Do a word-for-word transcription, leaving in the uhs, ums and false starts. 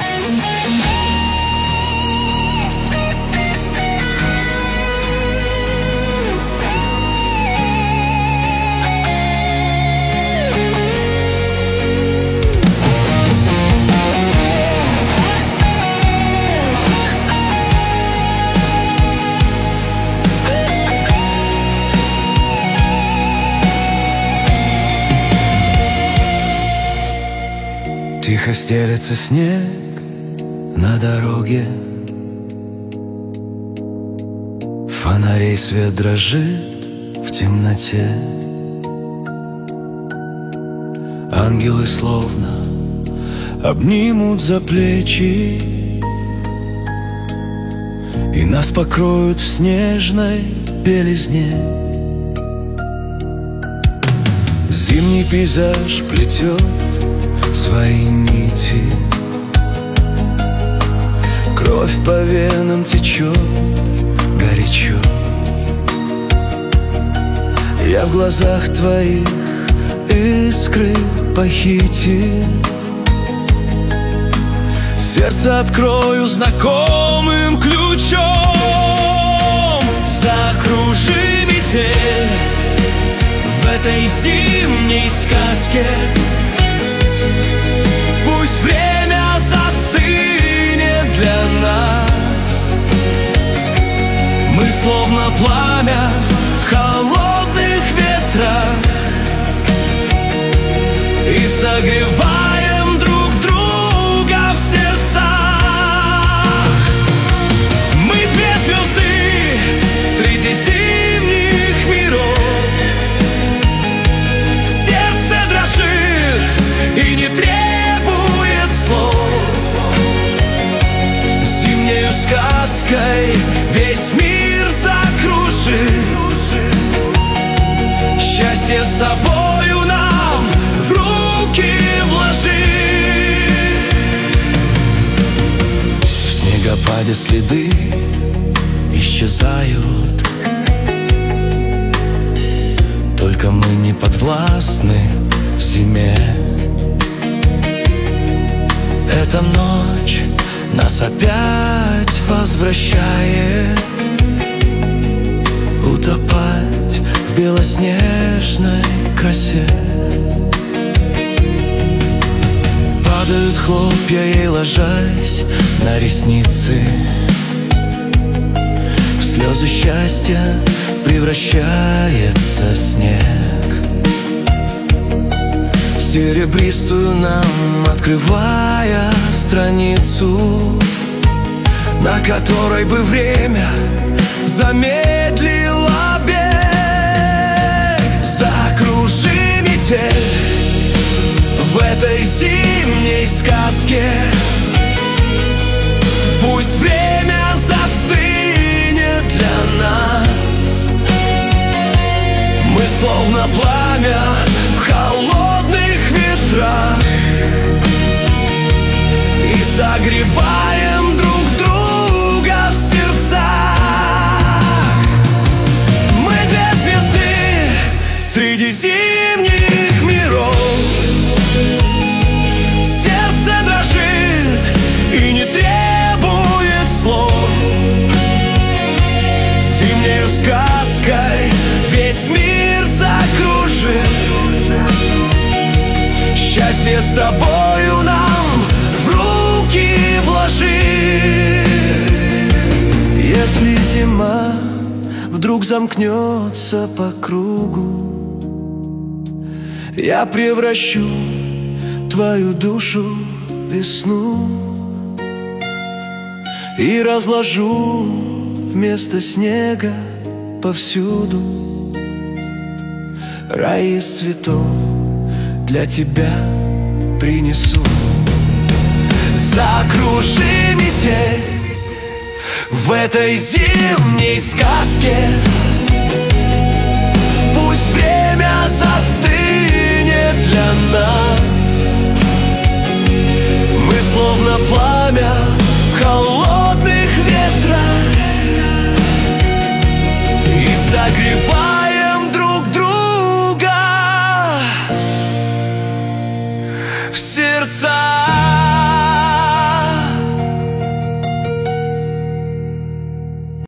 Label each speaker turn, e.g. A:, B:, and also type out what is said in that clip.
A: Тихо стелется снег на дороге, фонарей свет дрожит в темноте. Ангелы словно обнимут за плечи, и нас покроют в снежной белизне. Зимний пейзаж плетет свои нити, кровь по венам течет горячо. Я в глазах твоих искры похитив, сердце открою знакомым ключом. Закружи метель в этой зимней сказке, пусть время застынет для нас. Мы словно пламя в холодных ветрах, и согреваем друг друга в сердцах. Мы две звезды среди зимних миров, сердце дрожит и не требует слов. Зимнею сказкой весь мир закружит, счастье с тобою нам в руки вложи. В снегопаде следы исчезают, только мы не подвластны зиме. Эта ночь нас опять возвращает утопать в белоснежной красе. Падают хлопья, ей ложась на ресницы, в слезы счастья превращается снег. Серебристую нам открывая страницу, на которой бы время замедлило бег. Закружи метель в этой зимней сказке, пусть время застынет для нас. Мы словно пламя в холодных ветрах, и согреваем друг друга в сердцах. Мы две звезды среди зимних миров, сердце дрожит и не требует слов. Зимнею сказкой весь мир закружит, счастье с тобою нам в руки вложи. Если зима вдруг замкнется по кругу, я превращу твою душу в весну и разложу вместо снега повсюду рай из цветов для тебя принесу. Закружи метель в этой зимней сказке, пусть время застынет для нас. Мы словно пламя в холодных ветрах, и согреваем друг друга в сердцах.